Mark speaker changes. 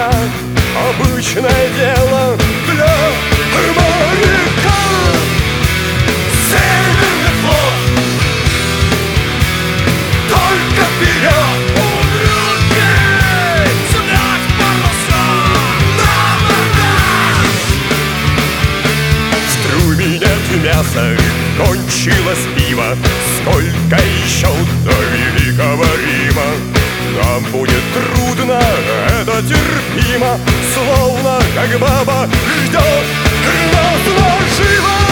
Speaker 1: война обычное дело для моряка. Северный флот, только вперед! Мясо, кончилось пиво. Сколько еще до великого Рима? Нам будет трудно, это терпимо, словно как баба ждет нас наживо.